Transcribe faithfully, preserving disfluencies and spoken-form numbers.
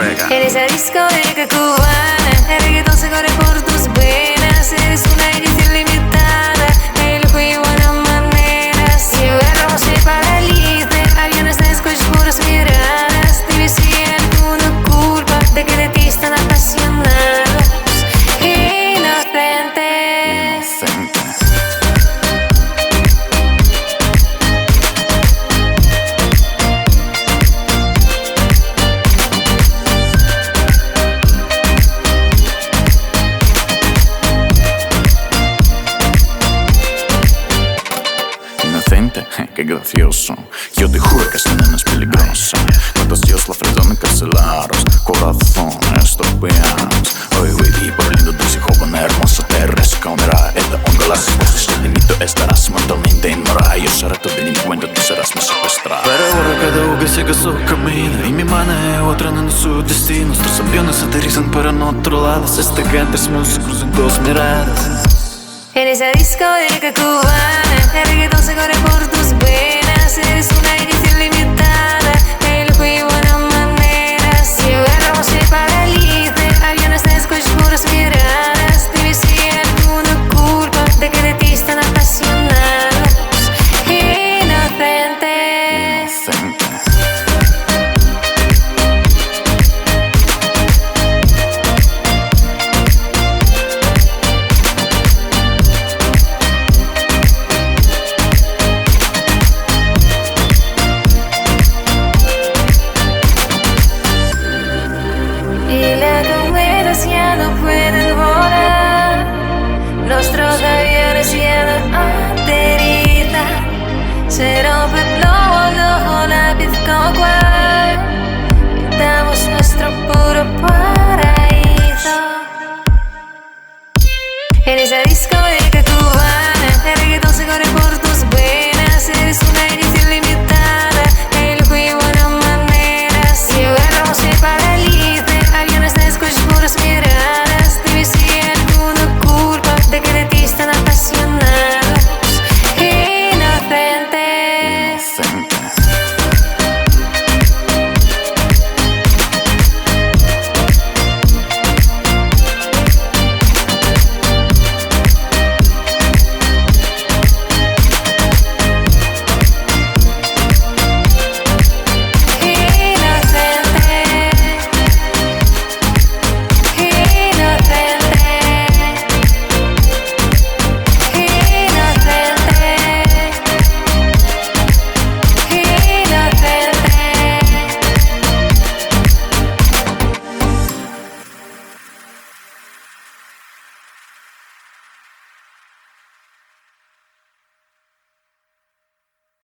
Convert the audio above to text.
rega. En esa discoteca cubana, el reggaetón se corre por tus venas. Eres una edición limitada, de lujo y buenas maneras. Y el robo se paralice, aviones de escoches, puras miradas. Dime si hay alguna culpa de que de ti están apasionados. Inocente. Inocente, qué gracioso. Yo te juro que esta nena es peligrosa. Cuántos días la fresaron encarcelados, corazones estropeados. Oi, baby, por lindo, dulce, joven, hermosa, te responderá. Esta onda las cosas que limito, estarás mentalmente inmorada. Yo seré tu delincuente, tú serás mi secuestrada. Pero cada uno sigue su camino, y mi mano es otra en su destino. Nuestros aviones aterrizan para en otro lado. Esta gente es músicos en dos miradas. En esa discoteca cubana, el reggaetón se corre por tus venas. Eres una edición limitada, de lujo y buenas maneras. Y el robo se paralice, aviones de escoches, puras miradas. Dime si hay alguna culpa de que de ti están apasionados. Inocente. Inocente. Y las cometas ya no pueden volar, nuestros aviones ya no aterrizan. Será